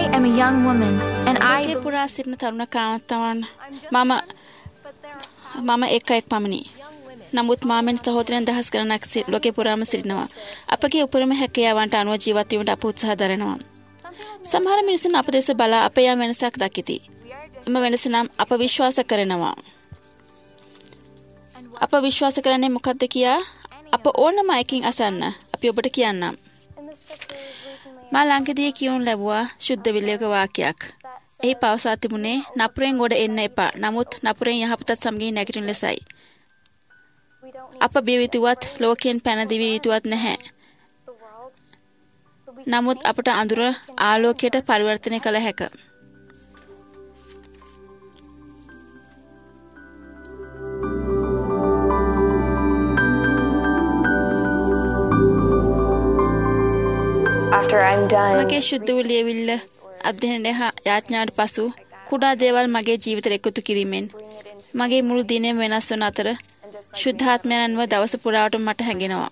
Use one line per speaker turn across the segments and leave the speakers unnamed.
am a young woman and I
ke pura sirna taruna kaamatawan mama ek pamani namuth maamen sahodaren dahas gananak loke purama sirinawa apage upurama හැකියාවන්ට අනුව ජීවත් වීමට අප උත්සාහ දරනවා සමහර මිනිසුන් අප දෙස බලා අප යා වෙනසක් දකිති එම වෙනස නම් අප විශ්වාස කරනවා අප විශ්වාස කරන්නේ මොකද්ද කියා අප ඕනම එකකින් අසන්න අපි ඔබට කියන්නම් මා ළඟදී කියුන් ලැබුවා සුද්ධ විලයක වාක්‍යයක් එහි පවසා තිබුණේ නපුරෙන් ගොඩ එන්න එපා නමුත් නපුරෙන් යහපතත් සමගින් නැගිටින ලෙසයි අප බියවිතුවත් ලෝකයෙන් පැන දිවිය යුතුවත් නැහැ නමුත් අපට අඳුර ආලෝකයට පරිවර්තනය කළ හැක
after I'm done
මගේ සුද්ධ ලියවිල්ල අධ්‍යයනය හා යාඥාවට පසු කුඩා දේවල් මගේ ජීවිතයට එකතු කිරීමෙන් මගේ මුළු දිනයම වෙනස් වන අතර ශුද්ධාත්මයන්ව දවස පුරාවට මට හැඟෙනවා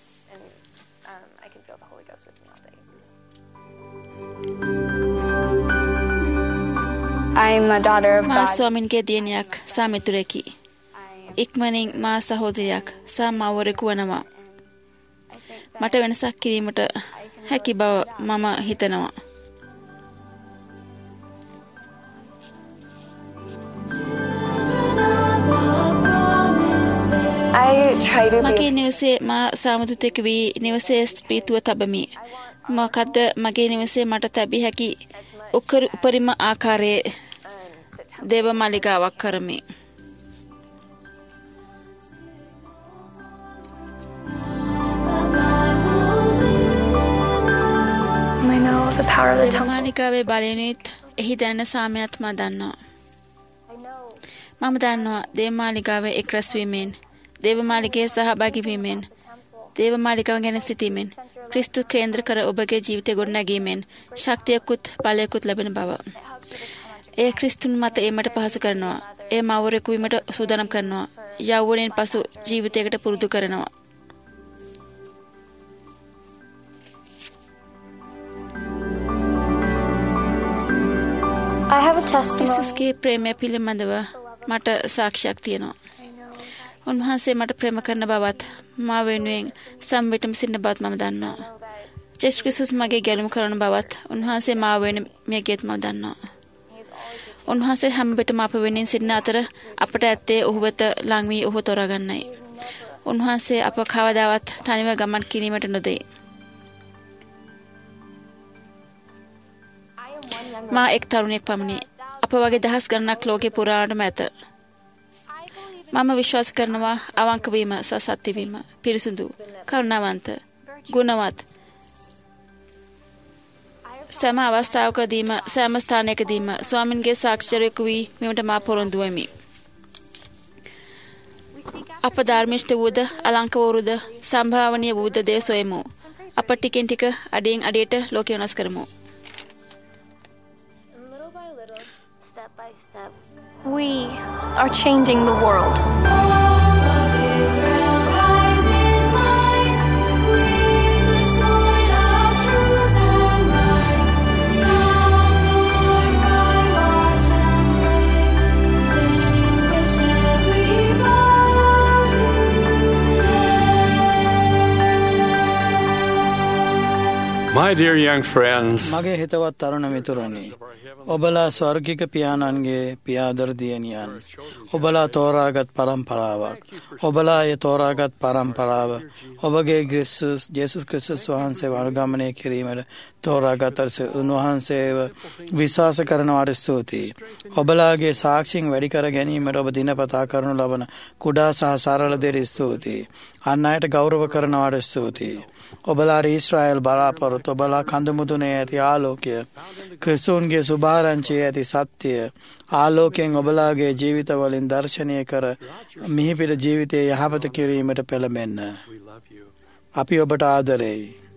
I'm a daughter of
මා
God
ස්වාමින්ගේ දියණියක් සා මිතුරෙකි ඉක්මනින් මා සහෝදරියක් සා මව්වරෙකු වනවා මට වෙනසක් කිරීමට හැකි බව මම හිතනවා
I try to
මගේ
be
නිවසේ මා සාමුදුතෙක් වී නිවසේ ස්පීතුව තබමි මොකද්ද මගේ නිවසේ මට තැබිය හැකි උපරිම ආකාරයේ දේව මාලිගාවක් කරමි
I know the power of the
දේව
temple
මාලිගාවේ බලයෙනුත් එහි දැනෙන සාමයත් මා දන්නවා මම දන්නවා දේව මාලිගාවේ එක් රැස්වීමෙන් දේව මාලිගයේ සහභාගී වීමෙන් දේව මාලිගාව ගැන සිතීමෙන් ක්‍රිස්තු කේන්ද්‍ර කර ඔබගේ ජීවිතය ගොඩනැගීමෙන් ශක්තියකුත් බලයකුත් ලැබෙන බව එය ක්‍රිස්තුන් මත ඒමට පහසු කරනවා එය මව්වරෙකු වීමට සූදානම් කරනවා යෞවනයෙන් පසු ජීවිතයකට පුරුදු කරනවා
I have a testimony
ක්‍රිස්තුස්ගේ ප්‍රේමය පිළිබඳව මට සාක්ෂියක් තියෙනවා උන්වහන්සේ මට ප්‍රේම කරන බවත් මා වෙනුවෙන් සම්විතම සිටින බවත් මම දන්නවා ජේසුස් ක්‍රිස්තුස් මගේ ගැලුම් කරන බවත් උන්වහන්සේ මා වෙනුවෙන් මේ ගෙත් මම දන්නවා උන්වහන්සේ හැම විටම අප වෙනුවෙන් සිටින අතර අපට ඇත්තේ ඔහු වෙත ලං වී ඔහු තෝරාගන්නයි උන්වහන්සේ අප කවදාවත් තනිව ගමන් කිරීමට නොදෙයි මා එක් තරුණියෙක් පමණි අප වගේ දහස් ගණනක් ලෝකේ පුරාවටම ඇත මම විශ්වාස කරනවා අවංක වීම සත්‍ය වීම පිරිසුදු කරුණාවන්ත ගුණවත් සෑම අවස්ථාවකදීම සෑම ස්ථානයකදීම ස්වාමින්ගේ සාක්ෂරයෙකු වී මීමට මා පොරොන්දු වෙමි අප ධර්මිෂ්ඨ වූද අලංක වූද සම්භාවනීය වූද දේ සොයමු අප ටිකෙන් ටික අඩියෙන් අඩියට ලෝකය වෙනස් කරමු
we are changing the world.
My dear young friends,
මගේ හිතවත් තරුණ මිතුරනි ඔබලා ස්වර්ගික පියාණන්ගේ පියාදර දියණියන් ඔබලා තෝරාගත් පරම්පරාවක් ඔබලා ඒ තෝරාගත් පරම්පරාව ඔබගේ ජේසුස් ක්‍රිස්තුස් වහන්සේව අනුගමනය කිරීමට තෝරාගත් උන්වහන්සේව විශ්වාස කරනවාට ස්තුතියි ඔබලාගේ සාක්ෂීන් වැඩි කර ගැනීමට ඔබ දිනපතා කරනු ලබන කුඩා සහ සරල දේ ස්තුතියි අන් අයට ගෞරව කරනවාට ස්තුතියි ඔබලා ඊශ්‍රායල් බලාපොරොත්තු ඔබලා කඳුමුදුනේ ඇති ආලෝකය ක්‍රිස්තුන්ගේ සුභාරංචියේ ඇති සත්‍යය ආලෝකයෙන් ඔබලාගේ ජීවිතවලින් දර්ශනය කර මිහිපිට ජීවිතයේ යහපත කිරීමට පෙළඹෙන්න අපි ඔබට ආදරෙයි